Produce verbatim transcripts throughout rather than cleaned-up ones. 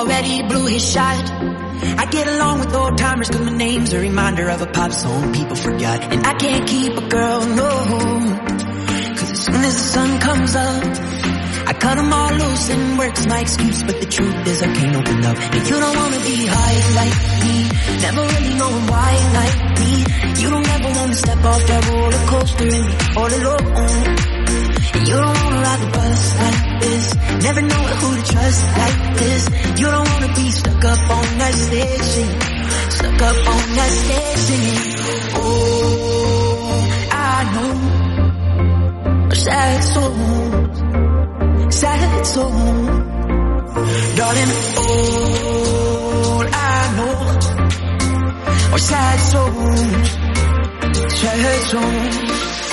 already blew his shot. I get along with old timers cause my name's a reminder of a pop song people forgot. And I can't keep a girl, no, cause as soon as the sun comes up, I cut them all loose and work's my excuse. But the truth is I can't open up. And you don't wanna be high like me, never really knowing why like me. You don't ever wanna step off that roller coaster and be all alone. And you don't wanna ride the bus like this, never knowing who to trust like this. You don't wanna be stuck up on that stage singing, stuck up on that stage singing. Oh, I know a sad soul, sad soul, darling. All I know are sad souls, sad souls.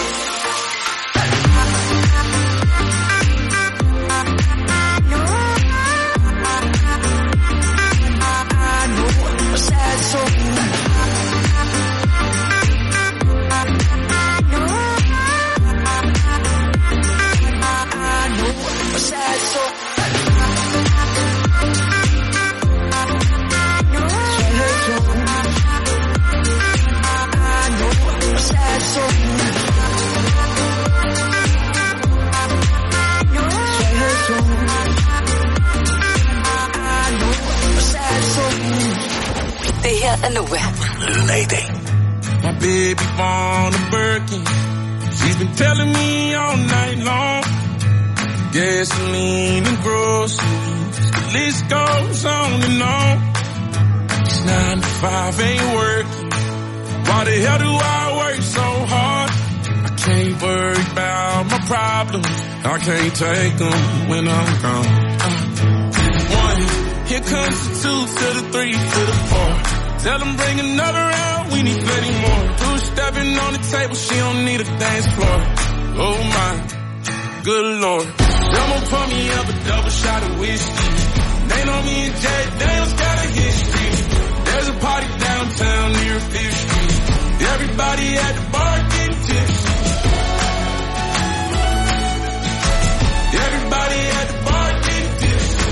And the web. Lady. My baby born a Birkin. She's been telling me all night long. Gasoline and groceries, the list goes on and on. This nine to five ain't working. Why the hell do I work so hard? I can't worry about my problems. I can't take them when I'm gone. Uh, one, here comes the two to the three to the four. Tell them bring another round, we need plenty more. Two stepping on the table, she don't need a dance floor. Oh my, good lord. Someone pour me up a double shot of whiskey. They know me and Jay Daniels got a history. There's a party downtown near Fifth Street. Everybody at the bar getting tipsy. Everybody at the bar getting tipsy.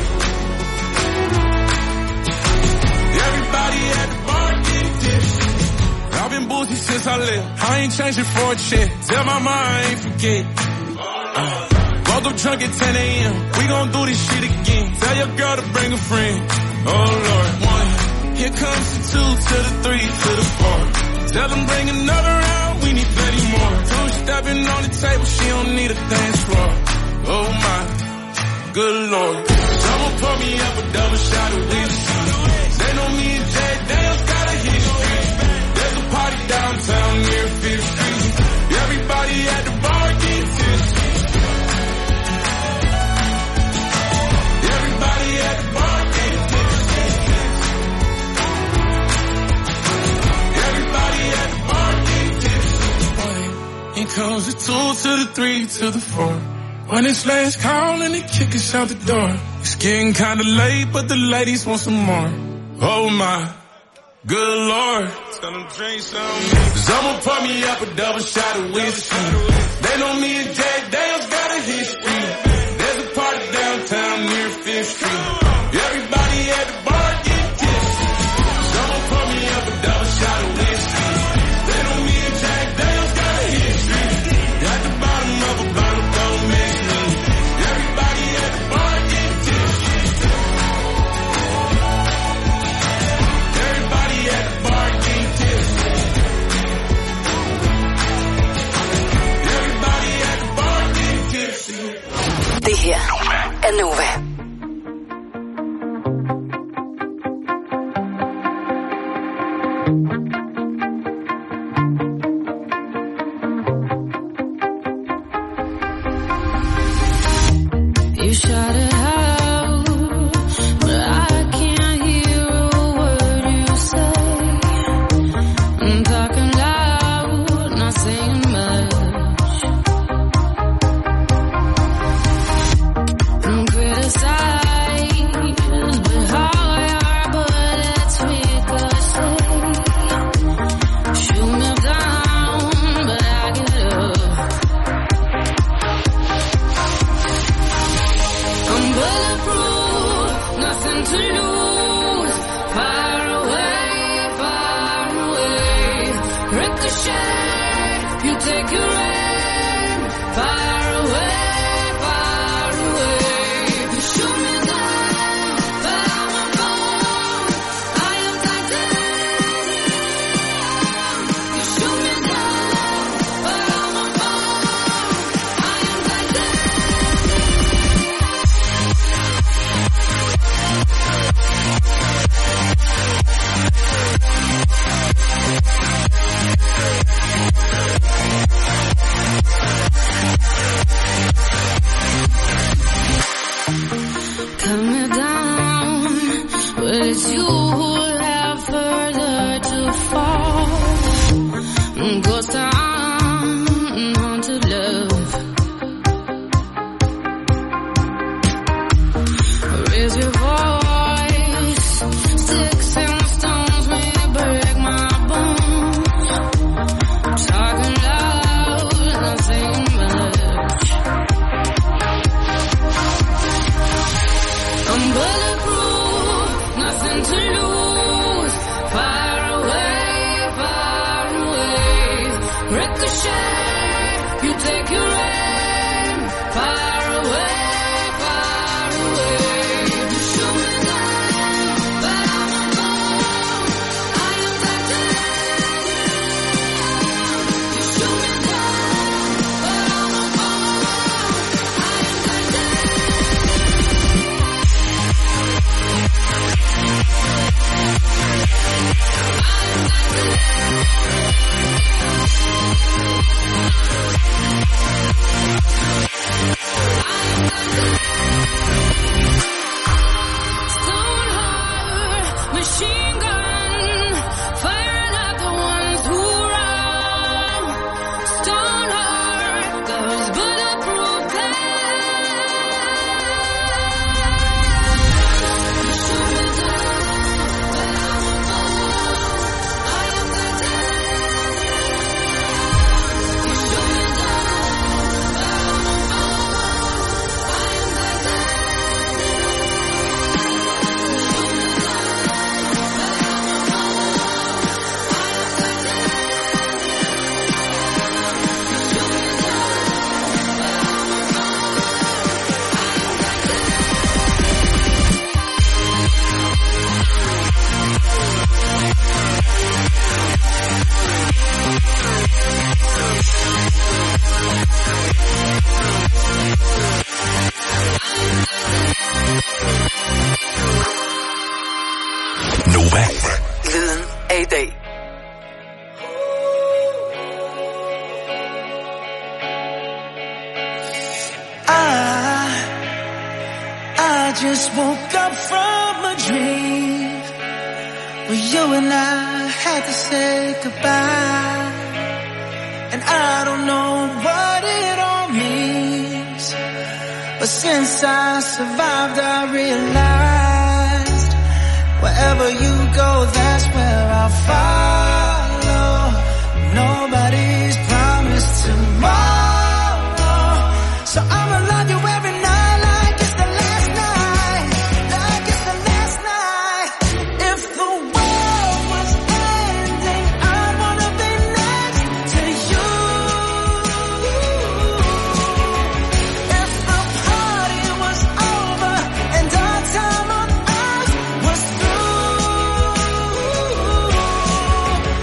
Everybody at the bar getting tipsy. I've been boozy since I left. I ain't changing for a check. Tell my mama I ain't forget. Uh, woke up drunk at ten a.m. We gon' do this shit again. Tell your girl to bring a friend. Oh Lord. One, here comes the two to the three to the four. Tell them bring another round, we need plenty more. Two stepping on the table, she don't need a dance floor. Oh my, good lord. Someone pour me up a double shot of whiskey. They know me and Jay Daniels got a history. There's a party downtown near Fifth Street. Everybody at the bar getting tipsy. Everybody at the bar getting tipsy. Everybody at the bar getting tipsy. Here comes the two to the three to the four. When it's last call and they kick us out the door. It's getting kinda late, but the ladies want some more. Oh my, good lord. Tell them drink some. Someone pour me up a double shot of whiskey. They know me and Jay Daniels got a history. There's a party downtown near Fifth Street. Everybody at the bar getting tipsy. Someone pour me up a double shot of whiskey. They know me and Jay Daniels got a history. At the bottom of a bottle, don't mix me. Everybody at the bar getting tipsy. Everybody at the bar getting tipsy. Everybody at the bar getting tipsy. Det her er Nova. You shout it out, but I can't hear a word you say. I'm talking loud, not saying much. I'm criticizing nothing to lose. Far away, far away. Ricochet, you take your aim. Far away, far away. You shoot me down, but I'm a bomb. I am titanium. You shoot me down, but I'm a bomb. I am titanium. Cut me down, but it's you who have further to fall. Ghost town, haunted love. Raise your voice, sticks and stones may break my bones. Talking loud, nothing much. I'm bulletproof, nothing to lose. Far away, far away. Ricochet, you take your aim. Far away, far away. You shoot me down, but I'm a bomb. I am titanium. You shoot me down, but I'm a bomb. I am titanium. Stone heart, machine gun, firing at the ones who run. Stone heart, those bulletproof glass. Shoot me down, but I'm a bomb. I am titanium. You shoot me down, but I'm a bomb. I am Nova. Lyden af i dag. I, I just woke up from a dream where you and I had to say goodbye. And I don't know what it all means, but since I survived I realized wherever you go, that's where I'll follow. Nobody's promised tomorrow, so I'ma love you every night like it's the last night, like it's the last night. If the world was ending, I wanna be next to you. If the party was over and our time on earth was through,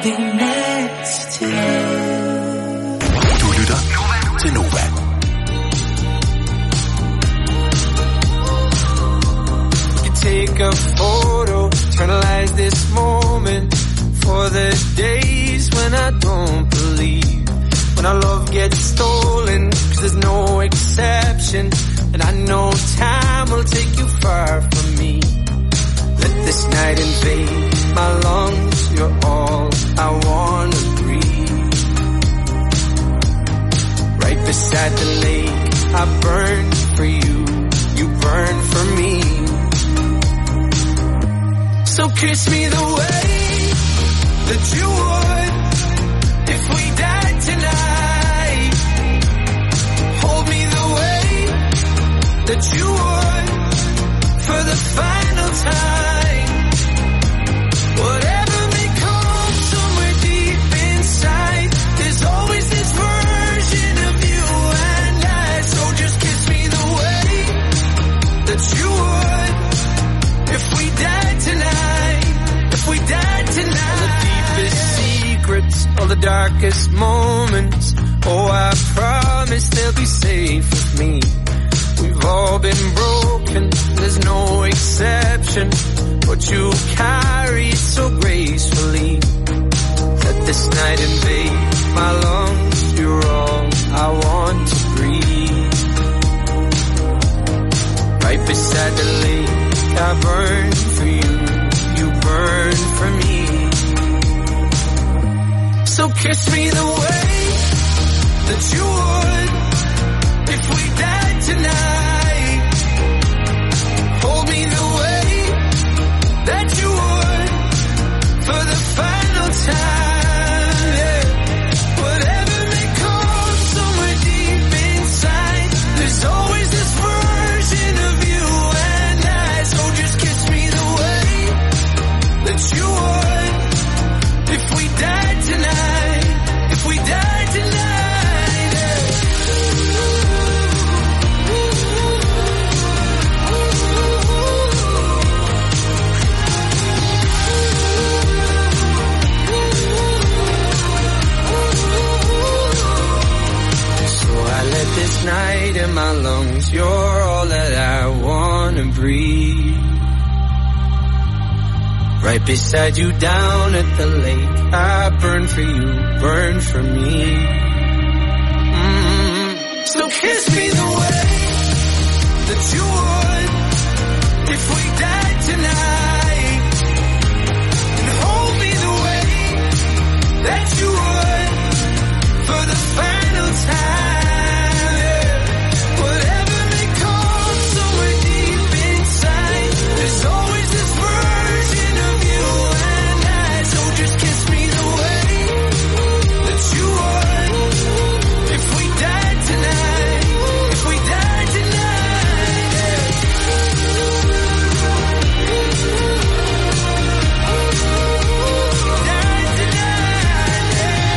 be next to you. Du lytter til Nova. You take a photo, eternalize this moment for the days when I don't believe, when our love gets stolen, 'cause there's no exception, and I know time will take you far from me. Let this night invade my lungs, you're all I wanna breathe. Right beside the lake, I burn for you, you burn for me. So kiss me the way that you would if we died tonight. Hold me the way that you would for the final time. Whatever may come somewhere deep inside, there's always this version of you and I. So just kiss me the way that you would if we died tonight. If we died tonight. All the deepest secrets, all the darkest moments, oh, I promise they'll be safe with me. We've all been broken, there's no exception, but you carry it so gracefully. Let this night invade my lungs, you're all I want to breathe. Right beside the lake, I burn for you, you burn for me. So kiss me the way that you would if we died tonight. Hold me the way that you would for the final time. Yeah. Whatever may come somewhere deep inside, there's always this version of you and I. So just kiss me the way that you would if we died tonight. If we died tonight. Yeah. This night in my lungs, you're all that I wanna breathe. Right beside you down at the lake, I burn for you, burn for me. Mm-hmm. So kiss me the way that you would if we died tonight, and hold me the way that you would for the final time. There's always this version of you and I. So just kiss me the way that you would if we died tonight. If we died tonight. Yeah. Died tonight.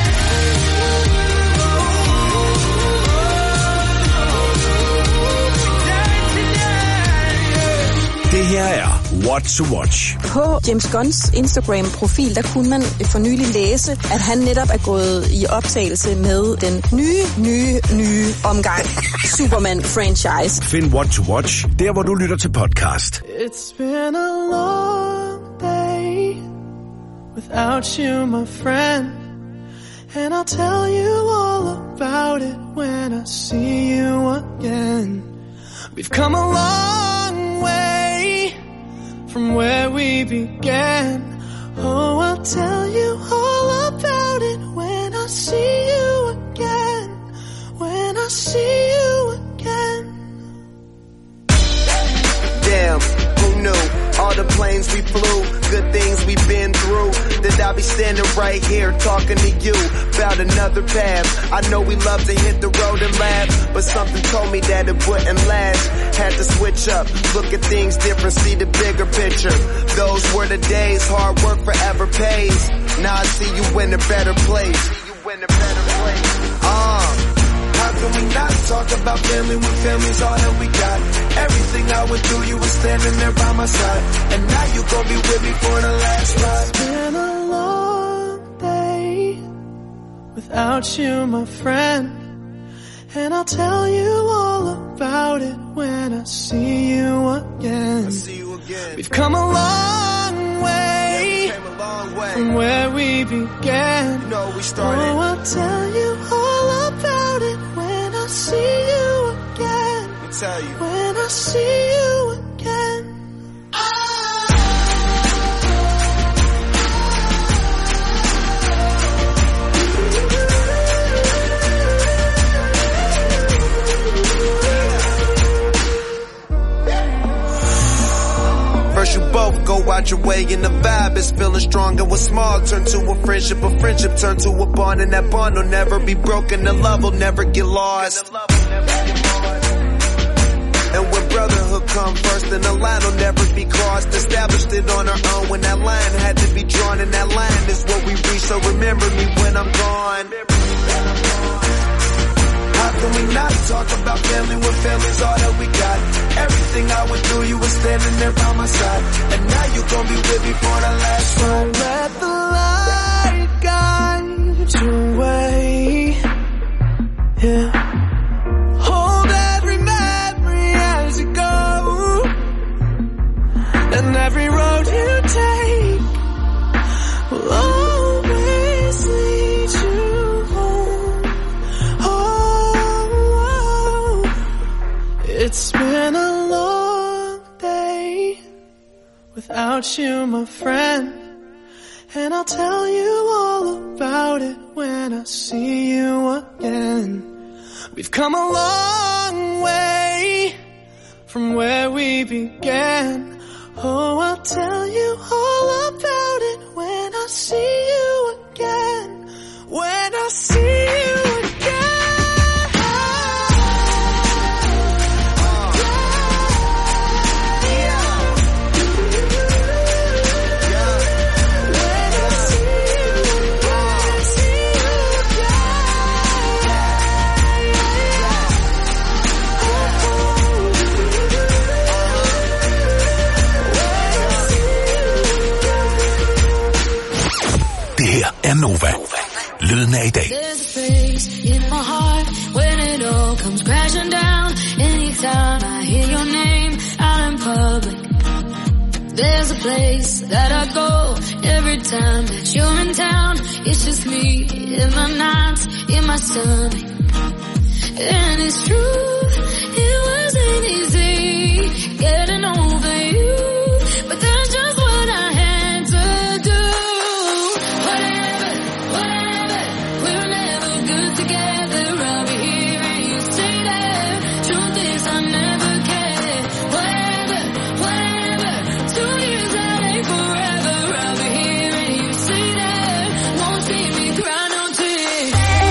Det her er What to Watch. På James Gunns Instagram-profil, der kunne man for nylig læse, at han netop er gået i optagelse med den nye, nye, nye omgang Superman-franchise. Find What to Watch, der hvor du lytter til podcast. It's been a long day without you, my friend, and I'll tell you all about it when I see you again. We've come a long way from where we began. Oh, I'll tell you all about it when I see you again. When I see you again. Damn, who knew? All the planes we flew, good things we've been through. That I'll be standing right here talking to you about another path. I know we love to hit the road and laugh, but something told me that it wouldn't last. Had to switch up, look at things different, see the bigger picture. Those were the days, hard work forever pays. Now I see you in a better place. See you in a better place. Uh, how can we not talk about family when family's all that we got? Everything I went through, you were standing there by my side, and now you gon' be with me for the last ride. It's been a long day without you, my friend. And I'll tell you all about it when I see you again. I see you again. We've come a long way, yeah, we came a long way from where we began. You know, we started. Oh, I'll tell you all about it when I see you again. Let me tell you. When I see you again. First you both go out your way and the vibe is feeling strong. And what's small turn to a friendship, a friendship turn to a bond, and that bond will never be broken, the love will never get lost. And when brotherhood come first, then the line will never be crossed. Established it on our own when that line had to be drawn, and that line is what we reach, so remember me when I'm gone. How can we not talk about family when family's all that we got? Everything I went through, you were standing there by my side, and now you gon' be with me for the last ride. Let the light guide your way. Yeah. Hold every memory as you go, and every road you take will always lead you home. Oh, it's been a long day without you, my friend. And I'll tell you all about it when I see you again. We've come a long way from where we began. Oh, I'll tell you all about it when I see you again. When I see you again. er Nova. Lyden af i dag. There's a place in my heart when it all comes crashing down. Anytime I hear your name out in public. There's a place that I go every time that you're in town. It's just me in my nights, in my stomach. And it's true, it wasn't easy getting over you, but that's just what I had to do. Whatever, whatever, we're never good together. I'll be here and you say that. Truth is I never cared. Whatever, whatever, two years out ain't forever. I'll be here and you say that. Won't see me cry no tears.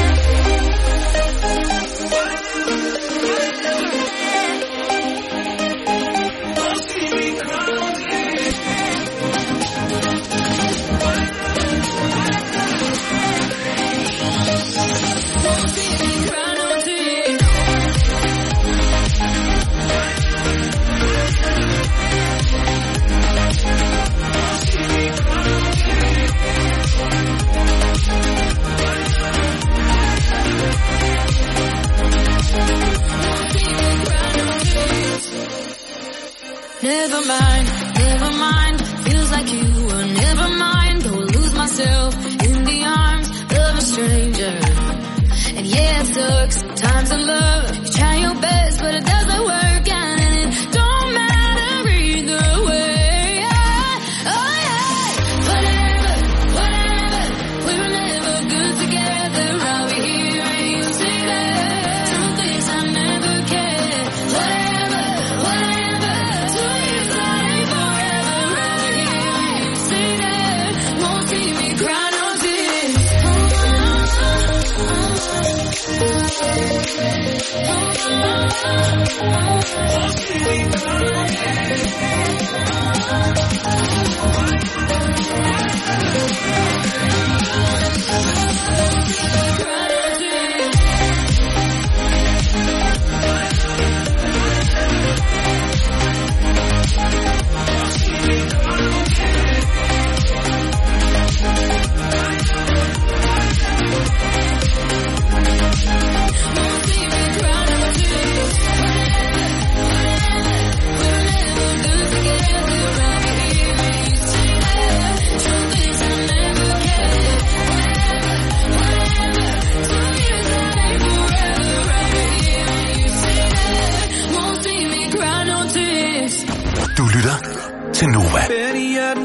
Never mind, never mind. Feels like you were never mine. Go lose myself in the arms of a stranger. And yeah, it sucks sometimes in love. You try your best, but it doesn't work out, and it don't matter either way. Oh yeah, whatever, whatever. We were never good together. I'll be here and you say that. Truth is I never cared. Whatever, whatever. Two years out ain't forever. I'll be here and you say that. Won't see me cry no tears.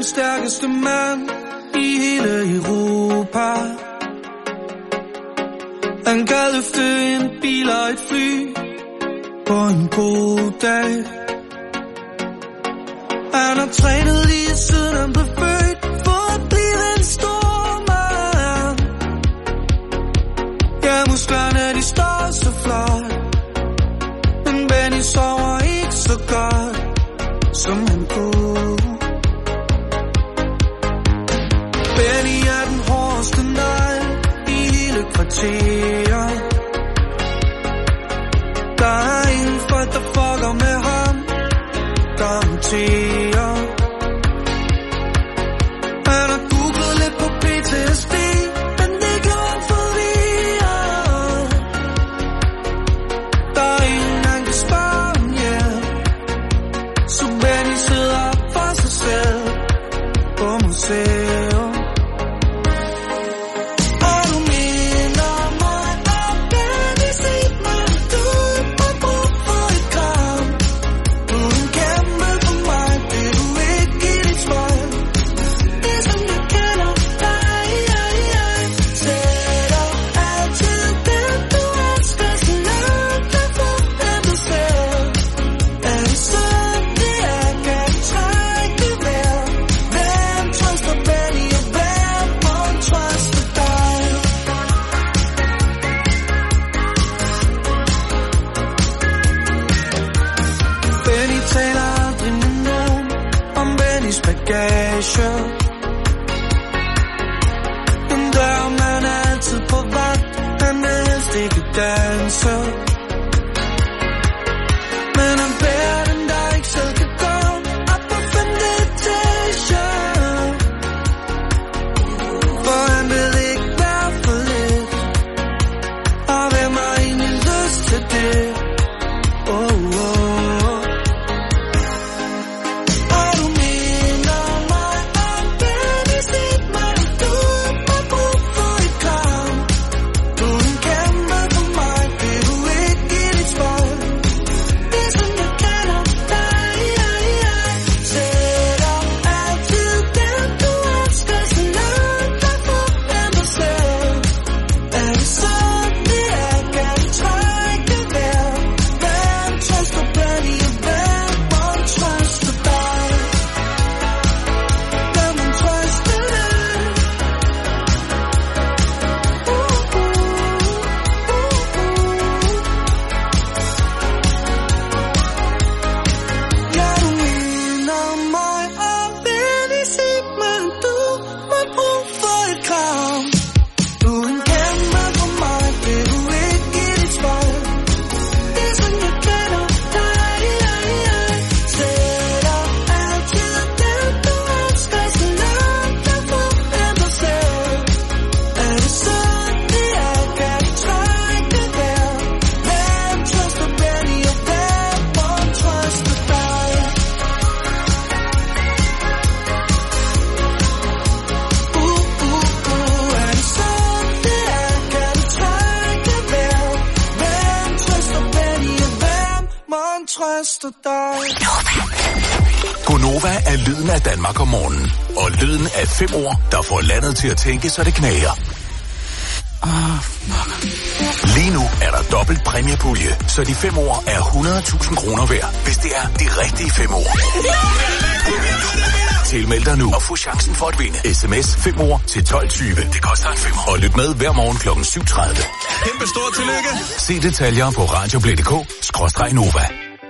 den stærkeste mand i hele Europa. Han kan løfte en bil og et fly på en god dag. Han har trænet lige siden han blev født for at blive en stor mand. Ja, musklerne de står så flot, men Benny sover ikke så godt som han kunne. Benny er den hårdeste negl i hele kvarteret. Der er ingen folk, der fucker med ham, garanterer. Han har googlet lidt på P T S D, men det gjorde han forvirret. Der er ingen, han kan spørge om hjælp, så Benny sidder for sig selv på museum. Men der er man altid på vagt, han vil helst ikke danse. Men han bærer den, der ikke selv kan gå op på femte etage. For han vil ikke være for lidt, og hvem har egentlig lyst til det? Oh, oh. Gonova er lyden af Danmark om morgenen. Og lyden af fem ord, der får landet til at tænke, så det knager. Oh, fuck. Lige nu er der dobbelt præmiepulje, så de fem ord er hundrede tusind kroner værd, hvis det er de rigtige fem ord. Tilmeld dig nu og få chancen for at vinde. Sms fem ord til tolv tyve. Det koster en femmer. Og lyt med hver morgen klokken syv tredive. Kæmpe stort tillykke. Se detaljer på radioplay punktum d k skråstreg Nova.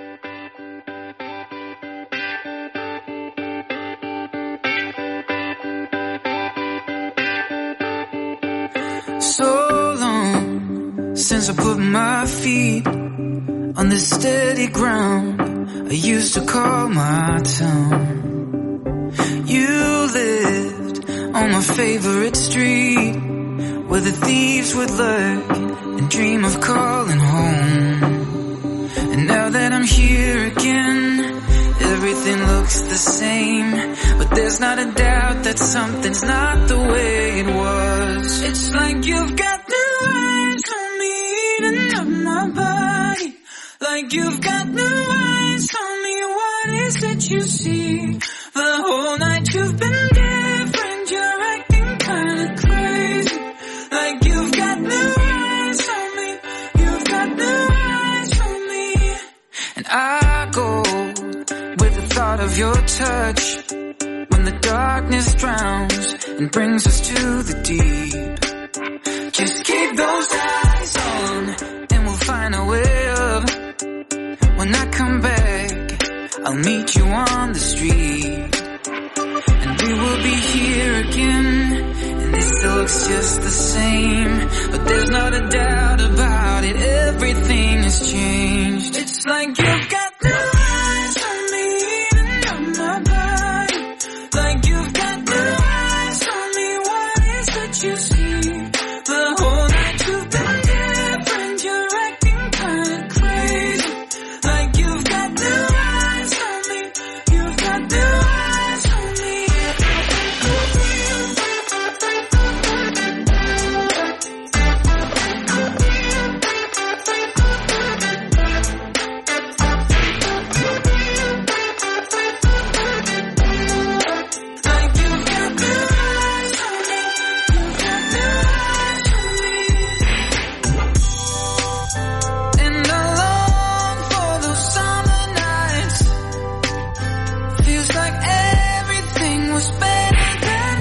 So long since I put my feet on the steady ground I used to call my town. You lived on my favorite street where the thieves would lurk and dream of calling home. And now that I'm here again, everything looks the same, but there's not a doubt that something's not the way it was. It's like you've got new eyes on me, eating up my body. Like you've got new eyes on me, what is it you see? The whole night you've been different. You're acting kinda crazy, like you've got new eyes on me. You've got new eyes on me. And I go with the thought of your touch when the darkness drowns and brings us to the deep. Just keep those eyes on and we'll find a way up. When I come back, I'll meet you on the street. And we will be here again, and this looks just the same. But there's not a doubt about it, everything has changed. It's like you've got new eyes on me, even on my body. Like you've got new eyes on me, what is it you see? The whole night you've been different, you're acting kinda crazy. Like you've got new eyes on me, you've got new eyes on me. Like you've got new eyes on me, you've got new eyes on me. And I long for those summer nights. Feels like everything was better then.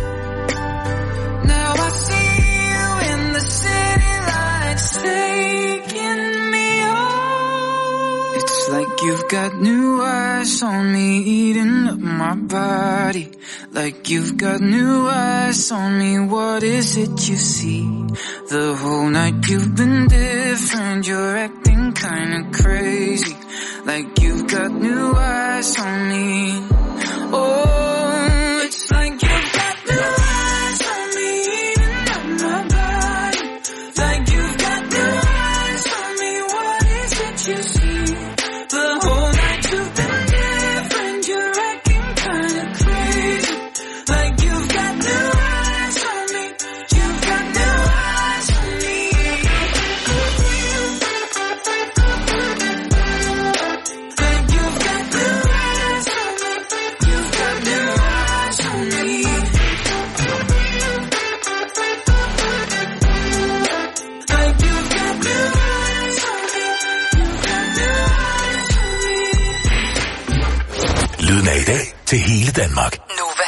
Now I see you in the city lights taking me home. It's like you've got new eyes on me, eating up my body. Like you've got new eyes on me, what is it you see? The whole night you've been different, you're acting kinda crazy. Like you've got new eyes on me. Oh, it's like you've got new eyes on me, eating up my body. Like you've got new eyes on me, what is it you see? The whole night you've been different, you're acting kinda crazy. Like you've got new eyes on me, you've got new eyes on me. Like you've got new eyes on me, you've got new eyes on me. Like you've got new eyes on me, you've got new eyes on me. Lyden af i dag til hele Danmark. Nova.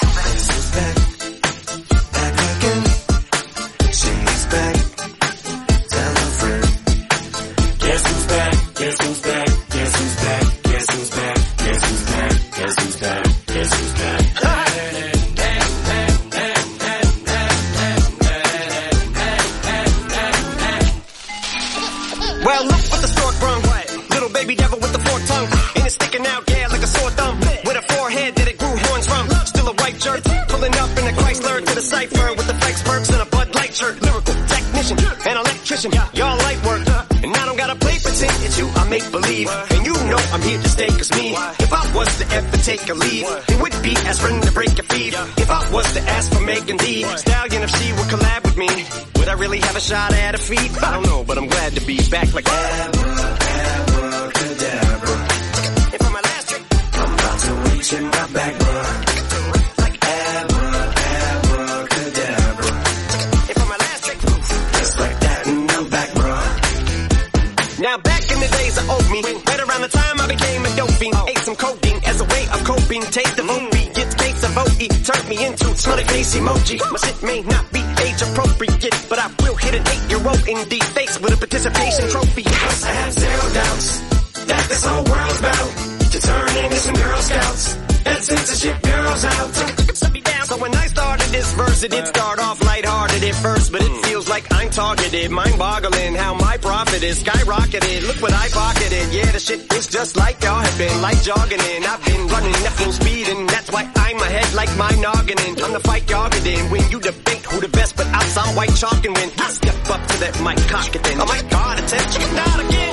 Well, look what the stork brung. Little baby devil with the forked tongue. And it's sticking out, yeah, like a sore thumb. With a forehead that it grew horns from. Still a white shirt, pulling up in a Chrysler to the cipher with the flex perks and a Bud Light shirt. Lyrical technician, an electrician, y'all light work. And I don't gotta play pretend, it's you I make believe. And you know I'm here to stay, cause me, if I was to ever take a leave, it would be as friend to break a feed. If I was to ask for Megan D Stallion, if she would collab with me, would I really have a shot at a feat? I don't know, but I'm glad to be back like abracadabra. And for my last trick, I'm about to reach in my back, bruh. Like abra, abracadabra. And for my last trick, just like that, and I'm back, bruh. Now back in the days of old me, right around the time I became a dope fiend, ate some codeine as a way of coping. Taste of O B, gets case of O E, turned me into smiley face emoji. My shit may not be age appropriate, but I will hit an eight-year-old in the face with a participation trophy. Yes, I have zero doubts that this whole world's about to turn into some Girl Scouts and censorship girls out. So when I started this verse, it did start off lighthearted at first, but it feels like I'm targeted, mind-boggling how my profit is skyrocketed. Look what I pocketed, yeah, the shit is just like y'all have been, like jogging in. I've been running at full speed, and that's why I'm ahead like my noggin in. I'm the fight y'all get in when you debate who the best, but I'm some white chalk and win. I step up to that mic, cock it in. Oh my God, attention, not again.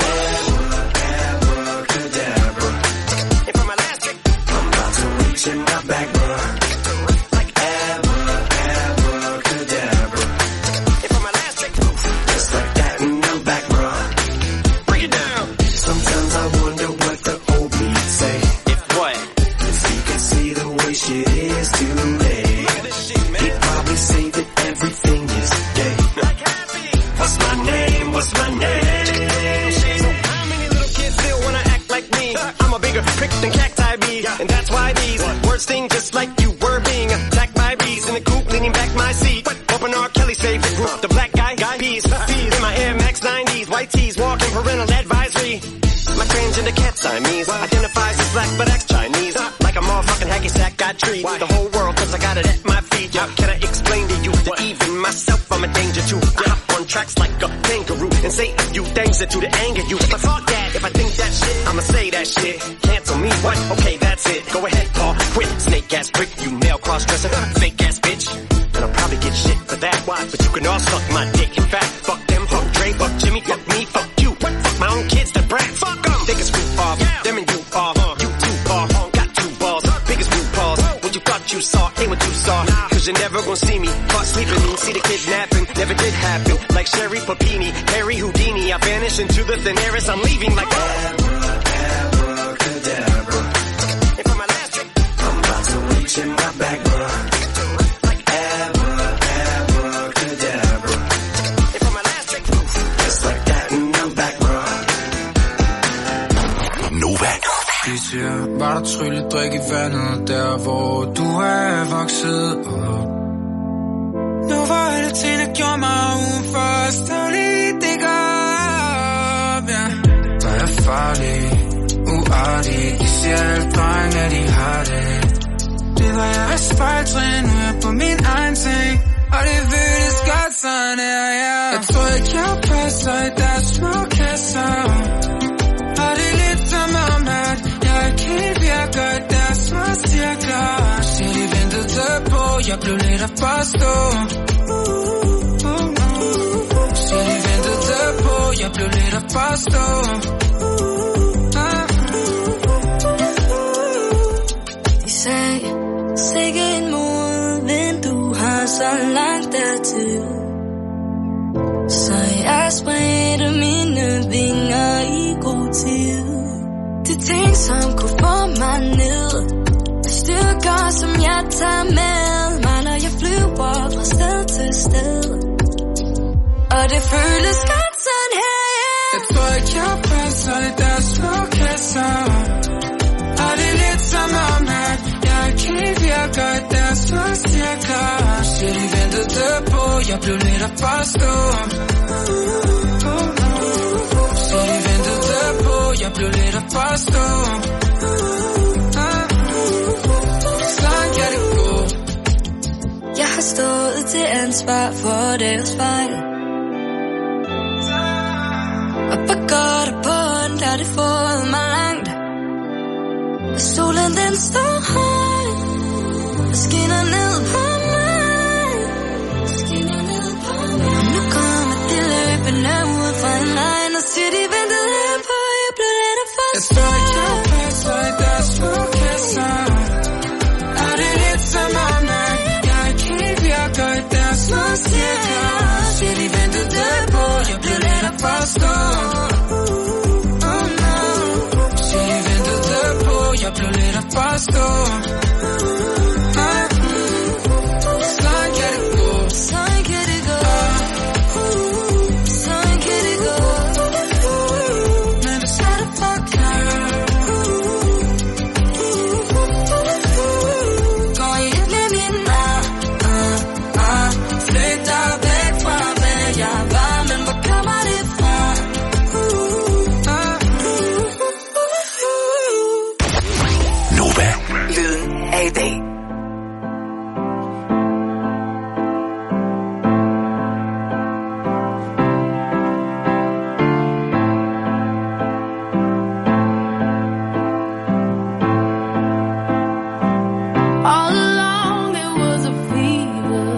Abracadabra. And for my last trick, I'm about to reach in my back, bruh. Sometimes I wonder what the old me say. If what? If you can see the way being just like you were being attacked by bees in the coop, leaning back my seat. Open R. Kelly's favorite group, the black guy, guy bees. Bees in my Air Max nineties, white tees, walking parental advisory. My transgender cat Siamese identifies as black but acts Chinese. Like a motherfucking hacky sack, got treat the whole world cause I got it at my feet. How can I explain to you that even myself I'm a danger to? I hop on tracks like a kangaroo and say a few things that do to anger you. But fuck that, if I think that shit, I'ma say that shit. Cancel me, what? Okay, that's it. Go ahead, Paul, quit. Snake ass prick, you male cross-dresser, fake ass bitch. And I'll probably get shit for that. Why? But you can all suck my dick. In fact, fuck them, fuck Dre, fuck Jimmy, fuck me, fuck you. What? Fuck my own kids, the brat. Fuck them. They can screw off. Yeah. Them and you off. Uh. You two bar. Uh. Got two balls. Uh. Biggest blue balls. Whoa. What you thought you saw ain't what you saw. Nah. Cause you're never gonna see me caught sleeping. See the kidnapping. Never did happen. Like Sherry Papini, Harry Houdini. I vanish into the thin air as I'm leaving like Abracadabra. And for my last trick, I'm about to reach in my back, bro. Like Abra, abracadabra. And for my last trick, just like that and I'm back, bro. Nova. De siger, var der trylledrik i vandet, der hvor du er vokset op. Nu var alle ting, der gjorde mig udenfor, stadig det går op, ja. Der er farlig, uartig, de siger alle drenge, at de har det. Det var jeg ved spejltrin, nu er jeg på min egen ting, og det føles godt sådan her, ja. Jeg tror ikke, jeg passer i deres små kasser, og det er lidt som om, at jeg ikke helt virker i deres små cirkler. Så de ventede tæt på, jeg blev lidt at forstå. Så de ventede tæt på, jeg blev lidt at forstå. De sagde, sikke en modvind, du har så langt dertil. Så jeg spredte mine vinger i god tid. De ting, som kunne få mig ned, styrker, som jeg tager med mig, når jeg flyver fra sted til sted. Og det føles godt sådan her, yeah. Jeg tror ikke, jeg passer i deres små kasser, og det er lidt som om, at jeg ikke helt virker i deres små cirkler. Så de ventede tæt på, jeg blev lidt at forstå. Så de ventede tæt på, jeg blev lidt at forstå. Sådan kan det gå. Jeg har stået til ansvar for deres fejl, og på godt og på ondt har det fået mig langt. Og solen den står højt og skinner ned på mig, skinner ned på mig. Og nu kommer de løbende ud fra en regn og siger de ventede her på, jeg blev lidt af forstå. Jeg tror ikke, jeg passer i deres små kasser, og det er lidt som om, at jeg ikke helt virker i deres små cirkler. Så de ventede tæt på, jeg blev lidt at forstå. Oh no. Så de ventede tæt på, jeg blev lidt at forstå. Sådan kan det gå. Sådan kan det gå. Sådan kan det gå. Men det er det forklart. Går hjem med min mad, uh, uh, flygter væk fra hvad jeg var, men hvor kommer det fra? Nova. Lyden af i dag. All along there was a fever,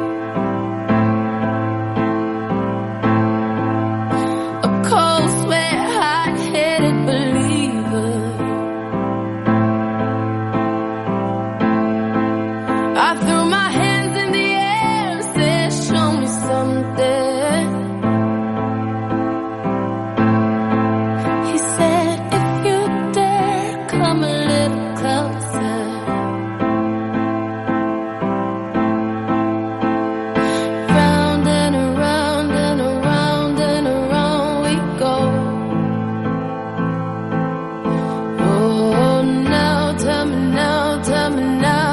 a cold sweat, hot-headed believer. I threw my hands in the air and said, show me something. He said, if you dare, come a little closer. Round and around and around and around we go. Oh, now tell me now, tell me now.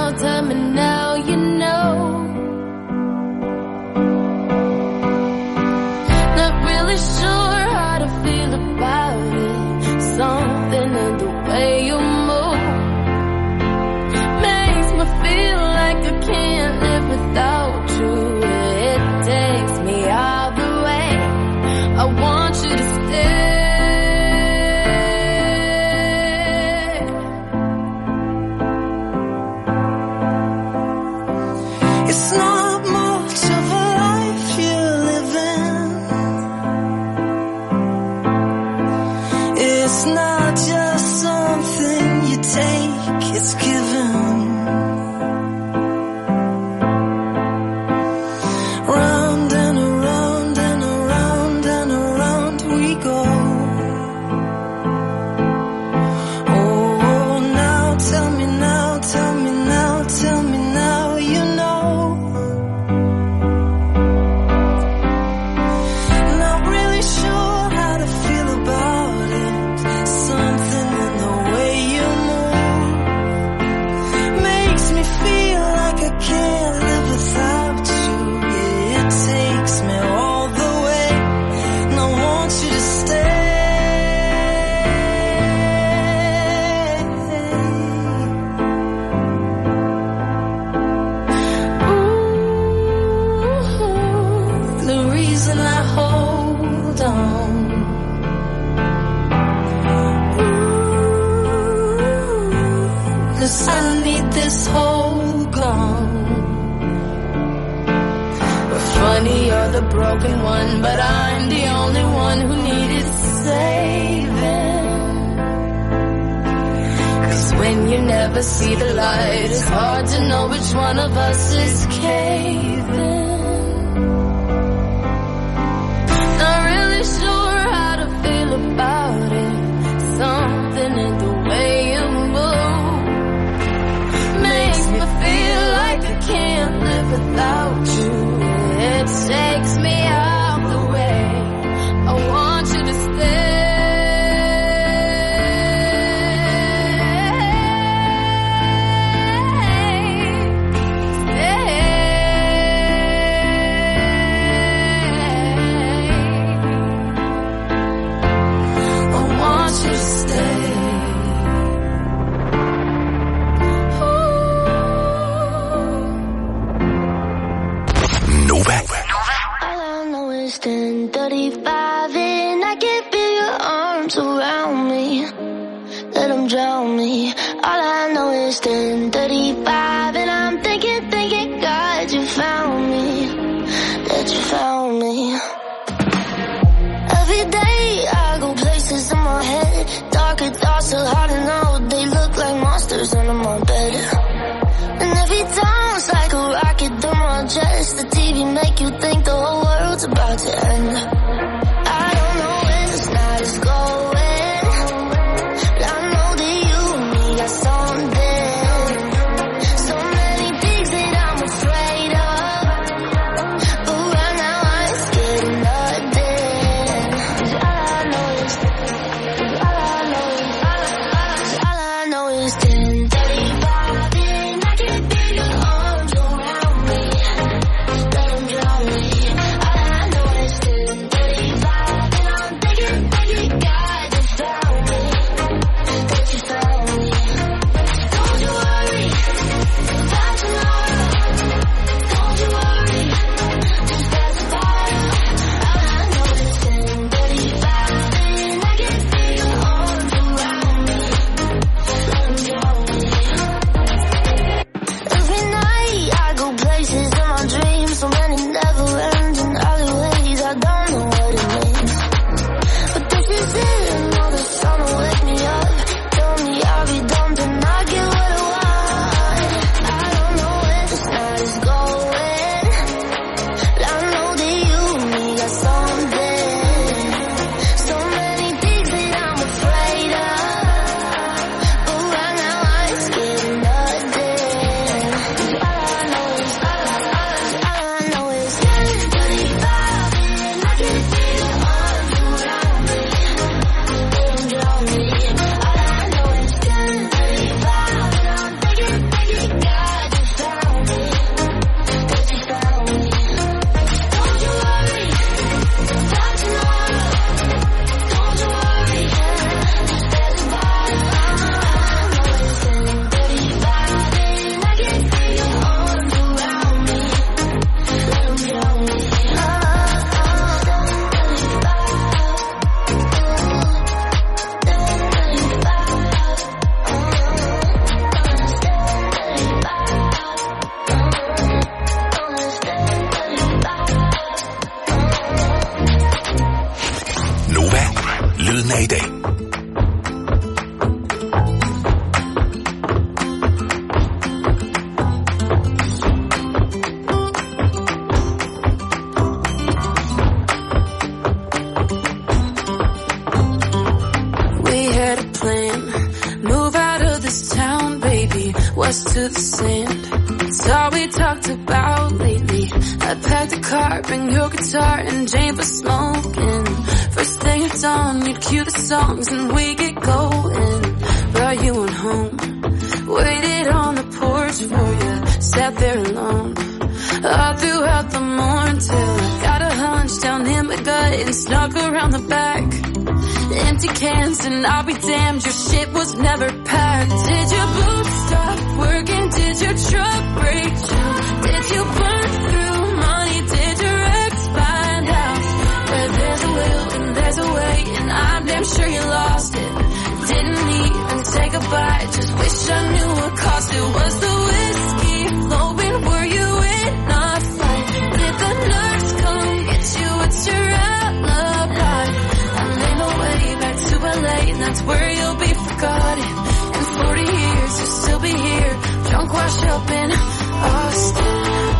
It's not much of a life you're living. It's not just something you take, it's given. Round and around and around and around we go. Oh, now tell me now, tell me now, tell me now, you know. Not really sure how to feel about it. Something in the way you move makes me feel like I can't live without you. Yeah, it takes me all the way, and I want you to stay. Ooh, the reason I hold on. Ooh, 'cause I need this hold gone. Funny, you're the broken one, but I'm the only one who needed saving. 'Cause when you never see the light, it's hard to know which one of us is caving. Not really sure how to feel about it. Something in the way you move makes me feel like I can't live without you. It takes me out the way. I want you to stay. Stay. I want you to stay. Nova. All I know is ten thirty-five and I can feel your arms around me. Let them drown me. All I know is ten thirty-five and I'm thinking, thinking, God, you found me. That you found me. Every day I go places in my head. Darker thoughts so hard to know. They look like monsters under my bed. And every time it's like a rocket through my chest. The T V make you think the whole world's about to end. I don't know when this night is going, but I know that you and me got something. So many things that I'm afraid of, but right now I ain't scared of nothing. 'Cause all I know is, 'cause all I know is, all I, all af i dag. To the sand, it's all we talked about lately. I packed a car, bring your guitar and Jane for smoking. First thing at dawn, you'd cue the songs and we get going. Brought you on home, waited on the porch for you, sat there alone all throughout the morning till I got a hunch down in my gut and snuck around the back. Empty cans and I'll be damned, your shit was never packed. Did your boots stop working? Did your truck break down? Did you burn through money? Did your ex find out? Where there's a will and there's a way, and I'm damn sure you lost it. Didn't even say goodbye, just wish I knew what cost it. Was the whiskey flowing? Were you in a fight? Did the nurse come get you? What's your alibi? I made my way back to L A, and that's where you'll be forgotten. In forty years you'll still be here, drunk, washed up in Austin.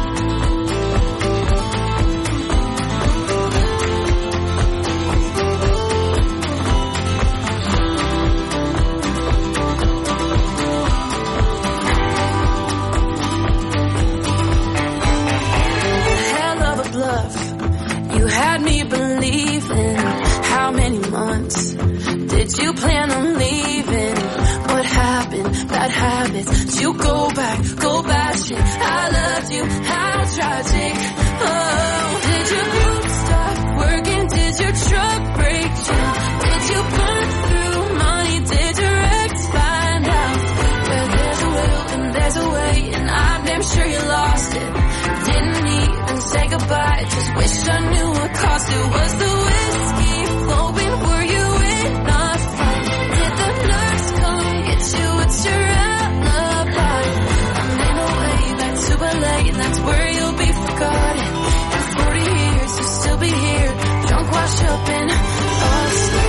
Hell of a bluff, you had me believing. How many months did you plan on leaving? What happened? Bad habits. Did you go back, go back shit? I loved you, how tragic. Oh, did your boots stop working? Did your truck break down? Did you burn through money? Did your ex find out? Where there's a will and there's a way, and I'm damn sure you lost it. Didn't even say goodbye, just wish I knew what cost it. Was the whiskey flowing? Were you in a fight? Did the nurse come get you? What's your alibi? I made my way back to L A, and that's where you'll be forgotten. In forty years you'll still be here, drunk, washed up in Austin.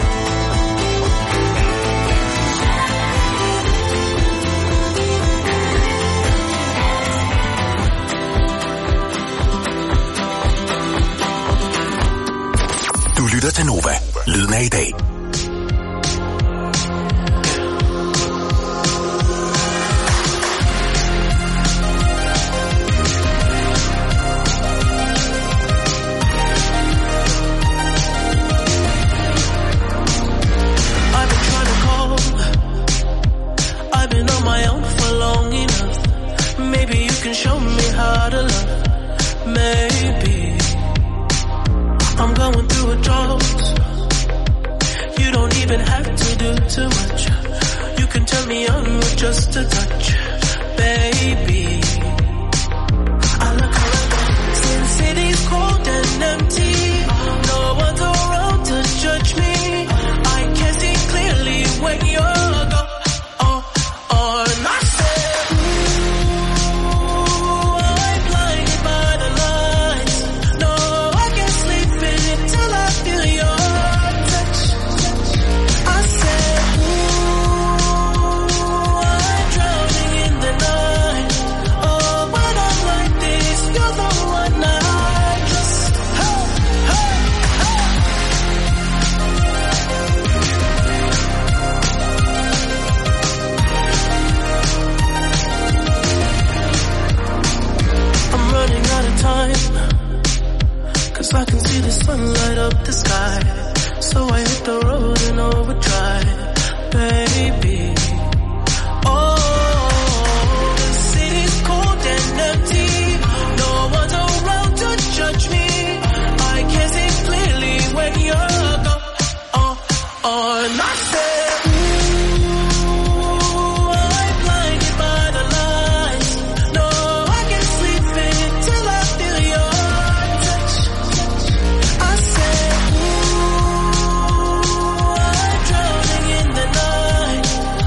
Du lytter til Nova. Lyden af i dag. Show me how to love, maybe I'm going through a drought. You don't even have to do too much. You can turn me on with just a touch, baby. I look around, since city's cold and empty, no one's around to judge me. I can see clearly when you're gone. Oh, oh, and I said, I can see the sun light up the sky, so I hit the road in overdrive, baby. Oh, the city's cold and empty, no one's around to judge me. I can see clearly when you're gone. Oh, oh, and I said, ooh, I'm blinded by the lights. No, I can't sleep until I feel your touch. I said, ooh, I'm drowning in the night.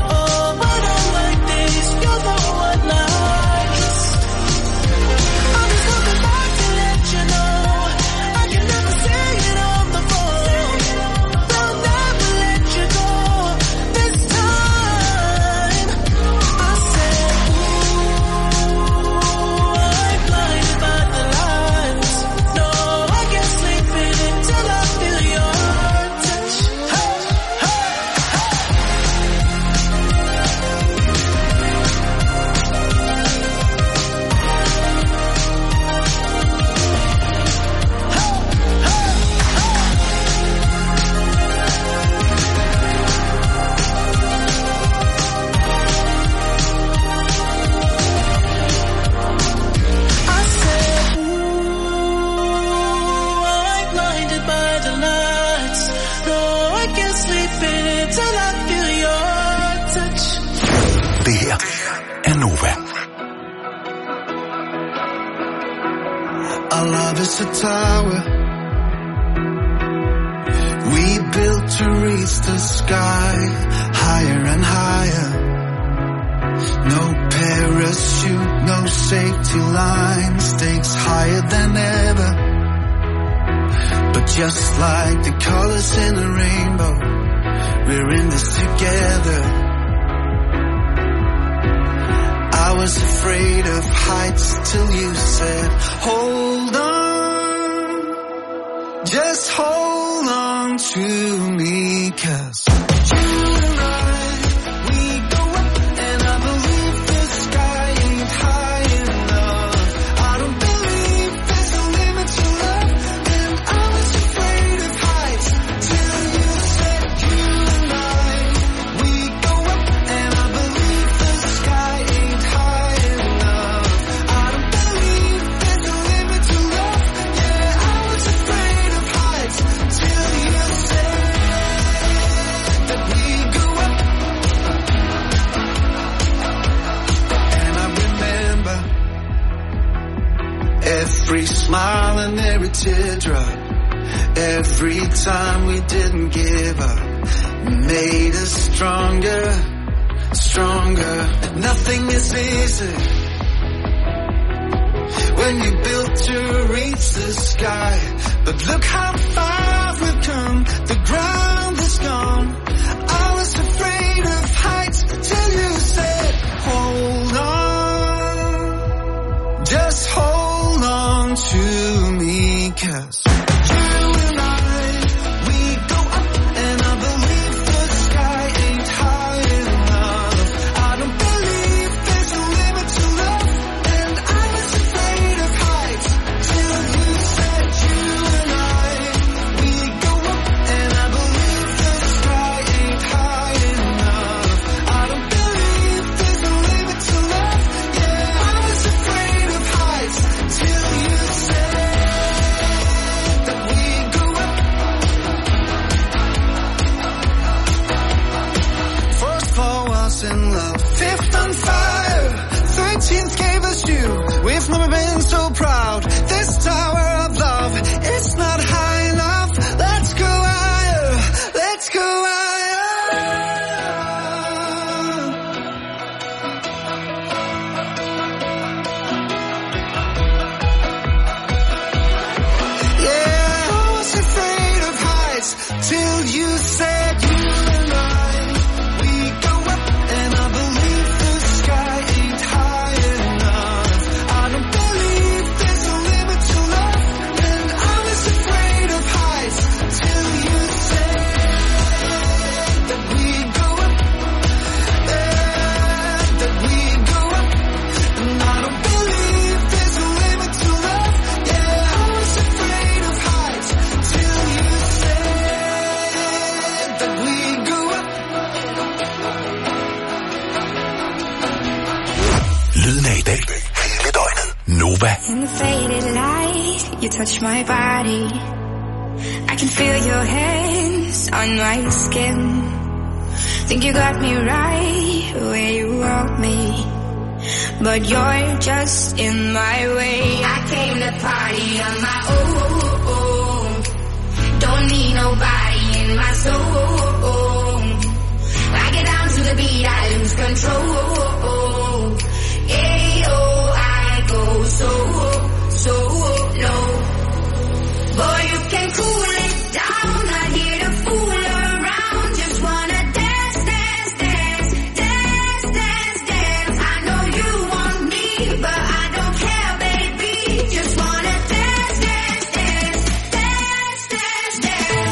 Our love is a tower we built to reach the sky, higher and higher. No parachute, no safety line, stakes higher than ever. But just like the colors in a rainbow, we're in this together. I was afraid of heights till you said, hold on, just hold on to me, 'cause you and I, we go up and I believe the sky ain't high enough. I don't believe there's a limit to love, and I was afraid of heights till you said you and I, we go up and I believe the sky ain't high enough. I don't believe there's a limit to love, yeah, I was afraid of heights till you said that we go up. And I remember every smile and every teardrop, every time we didn't give up, made us stronger, stronger. Nothing is easy when you built to reach the sky, but look how far we've come, the ground is gone. I was afraid of heights till you said, hold on, just hold on to me, 'cause you and I, we go up and I believe the sky ain't high enough. I don't believe there's a limit to love, and I was afraid of heights till you said you and I, we go up and I believe the sky ain't high enough. I don't believe there's a limit to love, yeah, I was afraid of heights till you said that we go up. First floor was in love, fifth on fire, thirteenth gave us you. We've never been so proud. This tower of love, it's not high enough. Let's go higher, let's go higher. Yeah, I was afraid of heights till you said you and I, we go up and I believe the sky ain't high enough. I don't believe there's a limit to love, and I was afraid of heights till you said that we go up, yeah, that we go up, and I don't believe there's a limit to love, yeah, I was afraid of heights till you said that we go up. Lyden af i dag, hele døgnet. Nova. In the faded light, you touch my body. I can feel your hands on my skin. Think you got me right where you want me, but you're just in my way. I came to party on my own. Don't need nobody in my soul. I get down to the beat, I lose control. Yeah, oh, I go so, so low. Boy, you can cool it down, not here to fool around. Just wanna dance, dance, dance, dance, dance, dance. I know you want me, but I don't care, baby. Just wanna dance, dance, dance, dance, dance, dance.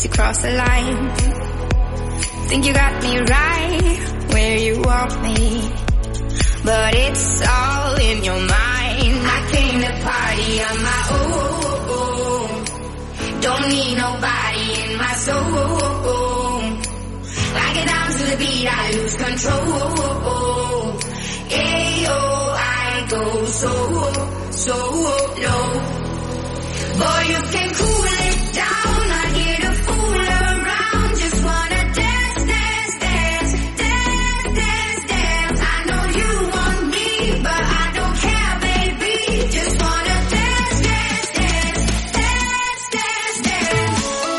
to cross the line. Think you got me right where you want me, but it's all in your mind. I came to party on my own, don't need nobody in my soul. Like it down to the beat, I lose control. Ayo, I go so, so low. Boy, you can cool it down, not here to fool around. Just wanna dance, dance, dance, dance, dance, dance. I know you want me, but I don't care, baby. Just wanna dance, dance, dance, dance, dance, dance.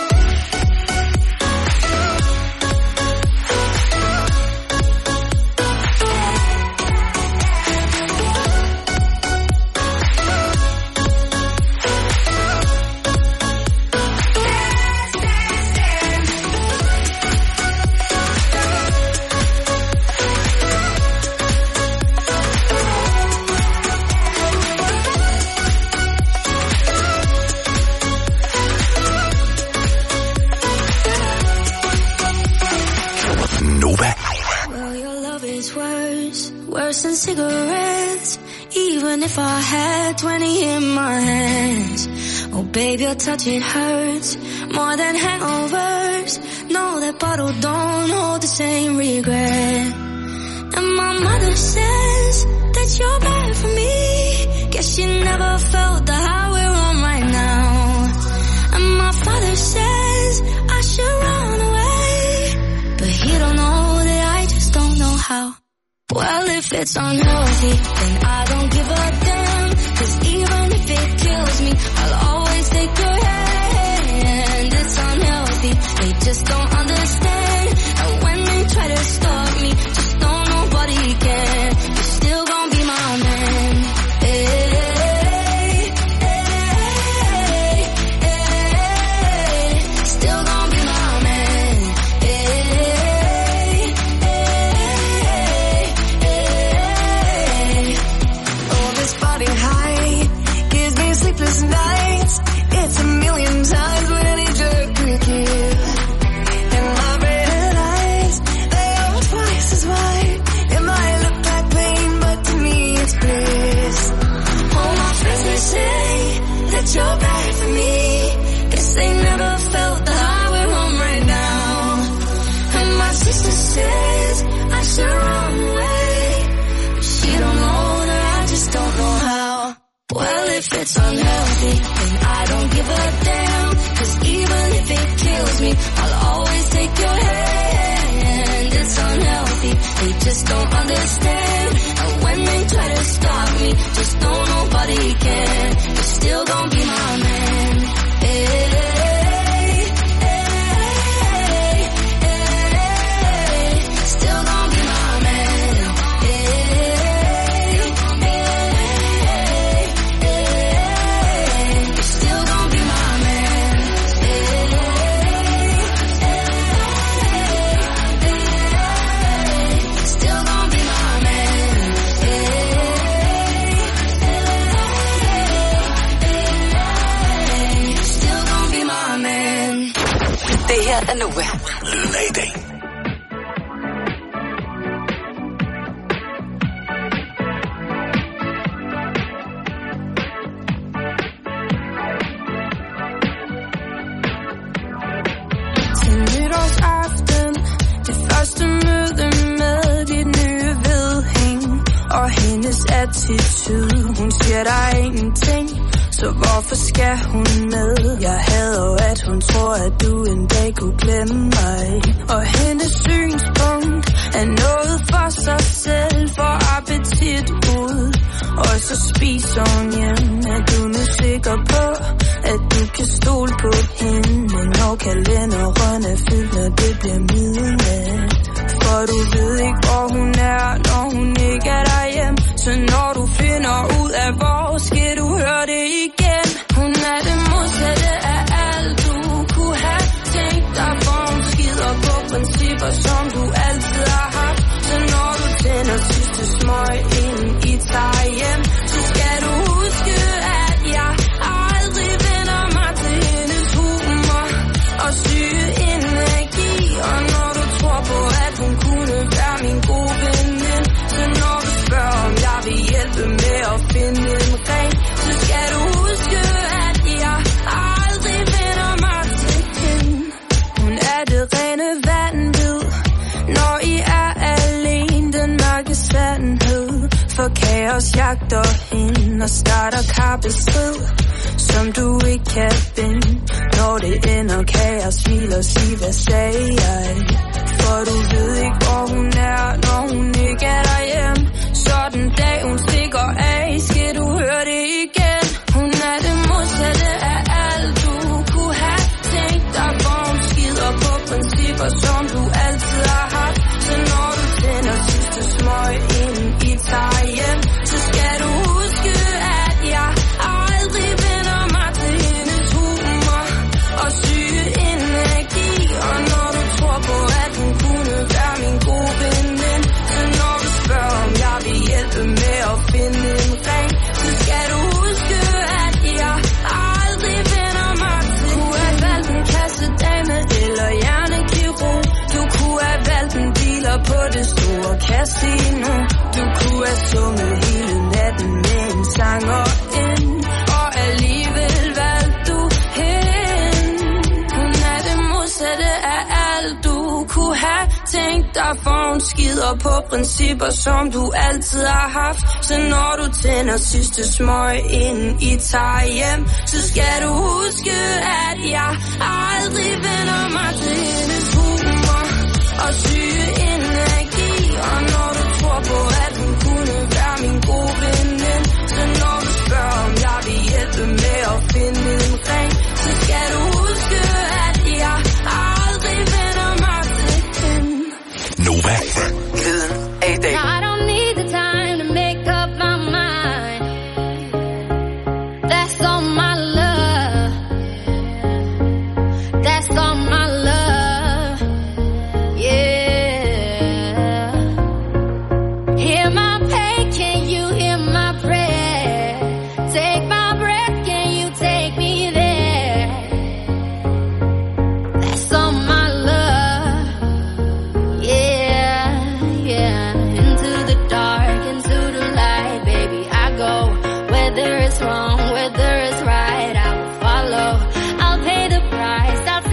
Well, your love is worse, worse than cigarettes. Even if I had twenty in my hands. Oh, babe, your touch, it hurts more than hangovers. No, that bottle don't hold the same regret. And my mother says that you're bad for me. Guess she never felt the high we're on right now. And my father says I should run away, but he don't know that I just don't know how. Well, if it's unhealthy, then I don't give a damn. Cause even if it kills me, I'll always take your hand. It's unhealthy, they just don't understand. And when they try to stop me, just know nobody can. You're still gonna be my man. Hey, hey, hey, hey. Still gonna be my man. Hey, hey, hey. Oh, this body high gives me sleepless nights. It's a million times what any jerk could give. And my red eyes, they are twice as wide. It might look like pain, but to me it's bliss. All my friends, they say that you're bad for me. Guess they never felt the high we're on right now. And my sister says I should run away, but she don't know that I just don't know how. Well, if it's unhealthy, then I don't give a damn. Cause even if it kills me, I'll always take your hand. It's unhealthy, they just don't understand. And when they try to stop me, just know nobody can. You're still gonna be my man. Hey, hey, hey. Still gonna be my man. Hey, hey, hey. You're still gonna be my man. Hey, hey, hey. Still gonna be my man. Hey, hey, hey. Still gonna be my man. Det her er Nova. Lyden af i dag. Til nytårsaften, det første møde med dit nye vedhæng. Og hendes attitude, hun siger der er ingenting. Så hvorfor skal hun med? Jeg hader jo, at hun tror, at du en dag kunne glemme mig. Og hendes synspunkt er noget for sig selv, for appetit ud. Og så spiser hun hjem. Er du nu sikker på, at du kan stole på hende? Når kalenderen er fyldt, når det bliver midnat. For du ved ikke, hvor hun er, når hun ikke er derhjemme. Så når du finder ud af, hvor skal du høre det igen. Hun er det modsatte af alt, du kunne have tænkt dig. For hun skider på principper, som du altid har haft. Så når du tænder sidste smøg, inden I tager hjem, så skal du huske, at jeg aldrig vender mig til hendes humor og syge. kaos jagter hende og starter kappestrid, som du ikke kan binde. Når det ender, kan jeg smile og sige, hvad sagde jeg? For du ved ikke, hvor hun er, når hun ikke er derhjemme. Så den dag hun stikker af, skal du høre det igen. Hun er det modsatte af alt du kunne have tænkt dig, hvor hun skider på principper, som du altid har haft. Så når du tænder sidste smøg, inden I tager hjem, så skal du huske, at jeg aldrig vender mig til hendes humor og syge energi. Og når du tror på, at hun kunne være min gode veninde, så når du spørger, om jeg vil hjælpe med at finde en ring, så skal du huske, at jeg aldrig vender mig til. Du kunne have valgt en kassedame eller hjernekirurg. Du kunne have valgt en dealer på det store casino. Du kunne have sunget hele natten med en sanger ind, og alligevel valgte du hende. Hun er det modsatte af alt du kunne have tænkt dig, for hun skider på principper, som du altid har haft. Så når du tænder sidste smøg, inden I tager hjem, så skal du huske, at jeg aldrig vender mig til hendes humor og syge energi. Og når du tror på, at hun kunne være min gode veninde, så når du spørger, om jeg vil hjælpe med at finde en ring, så skal du